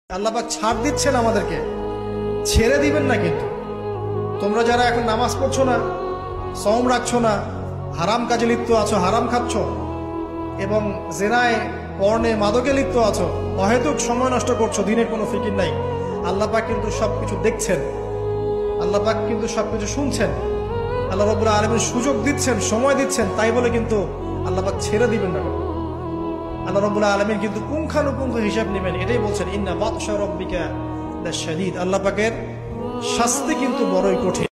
আল্লাহ পাক ছাড় দিচ্ছেন আমাদেরকে, ছেড়ে দিবেন না। কিন্তু তোমরা যারা এখন নামাজ পড়ছো না, সওম রাখছো না, হারাম কাজে লিপ্ত আছো, হারাম খাচ্ছ এবং জেনায়, পর্নে, মাদকে লিপ্ত আছো, অহেতুক সময় নষ্ট করছো, দিনের কোনো ফিকির নাই, আল্লাহ পাক কিন্তু সবকিছু দেখছেন, আল্লাহ পাক কিন্তু সবকিছু শুনছেন। আল্লাহ রাব্বুল আলামিন সুযোগ দিচ্ছেন, সময় দিচ্ছেন, তাই বলে কিন্তু আল্লাহ পাক ছেড়ে দিবেন না। আল্লাহ রাব্বুল আলামিন কিন্তু পুঙ্খানুপুঙ্খ হিসাব নেবেন। এটাই বলছেন, ইন্না বাতশা রাব্বিকা লাশাদীদ। আল্লাহ পাকের শাস্তি কিন্তু বড়ই কঠিন।